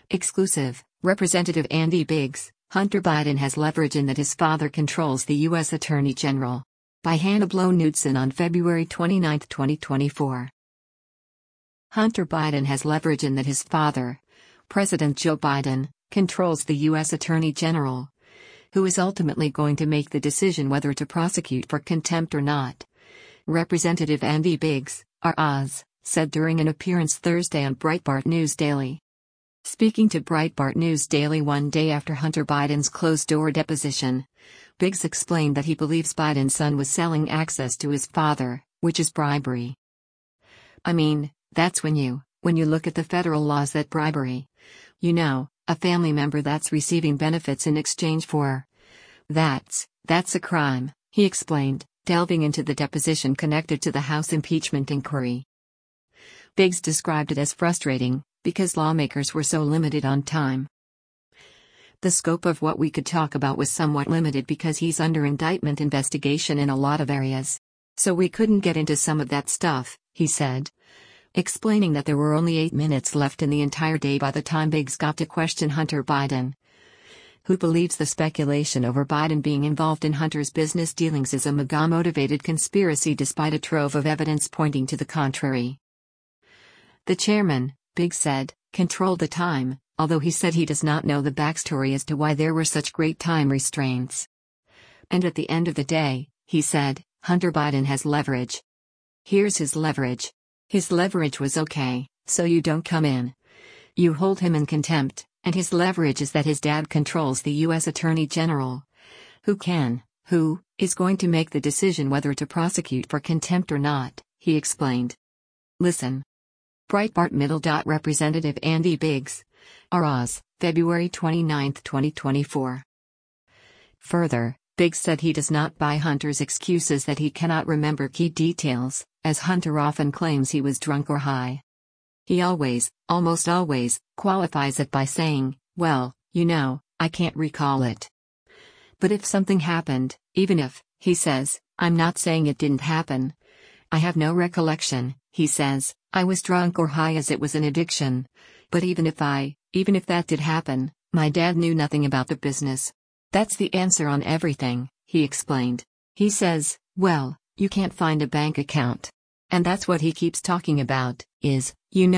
Exclusive, Representative Andy Biggs, Hunter Biden has leverage in that his father controls the U.S. Attorney General. By Hannah Blow-Knudsen on February 29, 2024. Hunter Biden has leverage in that his father, President Joe Biden, controls the U.S. Attorney General, who is ultimately going to make the decision whether to prosecute for contempt or not. Representative Andy Biggs, R.Oz., said during an appearance Thursday on Breitbart News Daily. Speaking to Breitbart News Daily one day after Hunter Biden's closed-door deposition, Biggs explained that he believes Biden's son was selling access to his father, which is bribery. I mean, that's when you look at the federal laws that bribery. A family member that's receiving benefits in exchange for. That's a crime, he explained, delving into the deposition connected to the House impeachment inquiry. Biggs described it as frustrating, because lawmakers were so limited on time. The scope of what we could talk about was somewhat limited because he's under indictment investigation in a lot of areas. So we couldn't get into some of that stuff, he said. Explaining that there were only 8 minutes left in the entire day by the time Biggs got to question Hunter Biden, who believes the speculation over Biden being involved in Hunter's business dealings is a MAGA-motivated conspiracy despite a trove of evidence pointing to the contrary. The chairman, Biggs said, controlled the time, although he said he does not know the backstory as to why there were such great time restraints. And at the end of the day, he said, Hunter Biden has leverage. Here's his leverage. His leverage was okay, so you don't come in. You hold him in contempt, and his leverage is that his dad controls the U.S. Attorney General, who is going to make the decision whether to prosecute for contempt or not, he explained. Listen. Breitbart Middle. Representative Andy Biggs, R.Oz., February 29, 2024. Further, Biggs said he does not buy Hunter's excuses that he cannot remember key details, as Hunter often claims he was drunk or high. He almost always, qualifies it by saying, well, I can't recall it. But if something happened, even if, he says, I'm not saying it didn't happen. I have no recollection, he says, I was drunk or high as it was an addiction. But even if that did happen, my dad knew nothing about the business. That's the answer on everything, he explained. He says, well, you can't find a bank account. And that's what he keeps talking about, is,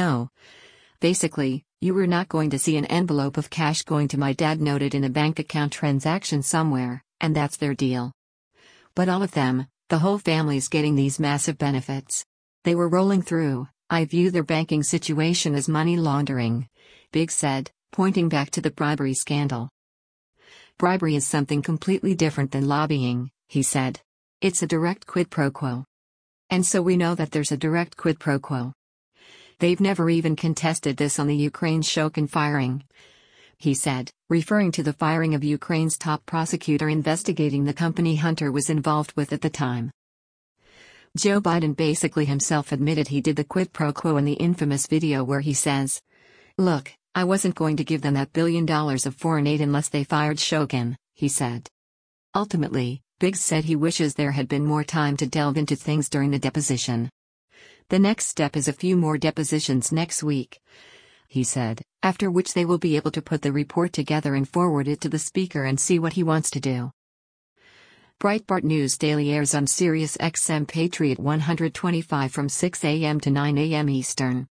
basically, you were not going to see an envelope of cash going to my dad noted in a bank account transaction somewhere, and that's their deal. But all of them, the whole family's getting these massive benefits. They were rolling through. I view their banking situation as money laundering, Biggs said, pointing back to the bribery scandal. Bribery is something completely different than lobbying, he said. It's a direct quid pro quo. And so we know that there's a direct quid pro quo. They've never even contested this on the Ukraine Shokin firing, he said, referring to the firing of Ukraine's top prosecutor investigating the company Hunter was involved with at the time. Joe Biden basically himself admitted he did the quid pro quo in the infamous video where he says, look, I wasn't going to give them that $1 billion of foreign aid unless they fired Shokin, he said. Ultimately, Biggs said he wishes there had been more time to delve into things during the deposition. The next step is a few more depositions next week, he said, after which they will be able to put the report together and forward it to the speaker and see what he wants to do. Breitbart News Daily airs on Sirius XM Patriot 125 from 6 a.m. to 9 a.m. Eastern.